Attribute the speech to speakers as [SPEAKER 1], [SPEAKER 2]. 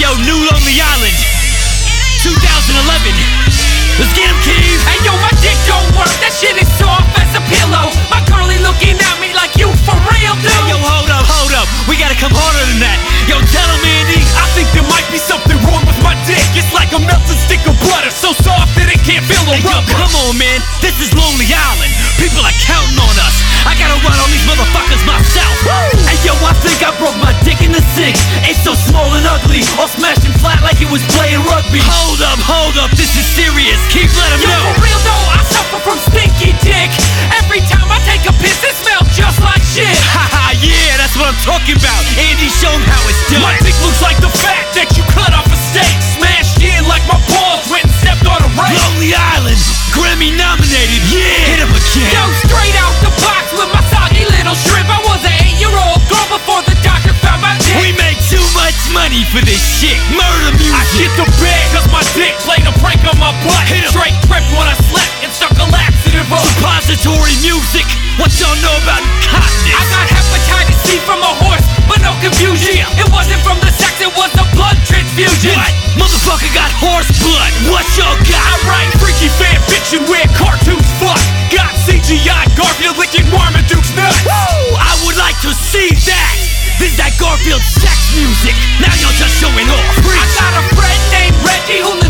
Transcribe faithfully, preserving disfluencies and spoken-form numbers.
[SPEAKER 1] yo, New Lonely Island, two thousand eleven. Let's get him, Keith.
[SPEAKER 2] Hey yo, my dick don't work, that shit is soft as a pillow. My girlie looking at me like you for real, dude.
[SPEAKER 1] Hey yo, hold up, hold up, we gotta come harder than that. Yo, tell him, Andy.
[SPEAKER 2] I think there might be something wrong with my dick. It's like a melted stick of butter, so soft that it can't feel a
[SPEAKER 1] Hey yo,
[SPEAKER 2] rubber.
[SPEAKER 1] come on, man, this is Lonely Island. People are counting on us. I gotta run on these motherfuckers myself.
[SPEAKER 2] Woo!
[SPEAKER 1] Hey yo, I think I broke my dick in the sink. It's so small and ugly, all smashed and flat like it was playing rugby. Hold up, hold up, this is serious. Keep let him
[SPEAKER 2] Yo,
[SPEAKER 1] know.
[SPEAKER 2] for real though, I suffer from stinky dick. Every time I take a piss, it smells just like shit.
[SPEAKER 1] Haha, yeah, that's what I'm talking about. Andy, show him how it's done.
[SPEAKER 2] My dick looks like the fat that you cut off a steak. Smashed in like my balls went and stepped on a rake.
[SPEAKER 1] Lonely Island, Grammy nominated. Yeah, hit him again.
[SPEAKER 2] Yo, straight out the box with my soggy little shrimp. I was an eight-year-old girl before the doctor found my dick.
[SPEAKER 1] We make too much money for this shit. Murder music.
[SPEAKER 2] I shit the bed cause my dick played a prank on my butt.
[SPEAKER 1] Hit 'em.
[SPEAKER 2] Straight tripped when I slept and stuck a laxative up.
[SPEAKER 1] Suppository music. What y'all know about continence?
[SPEAKER 2] I got hepatitis C from a horse, but no confusion. It wasn't from the sex, it was the blood transfusion.
[SPEAKER 1] What? Motherfucker got horse blood. What y'all got?
[SPEAKER 2] I write freaky fan fiction where cartoons fuck. Got C G I Garfield licking Marmaduke's nuts.
[SPEAKER 1] Woo! I would like to see that. This is that Garfield sex music. Now y'all just showing off.
[SPEAKER 2] I got a friend named Reggie who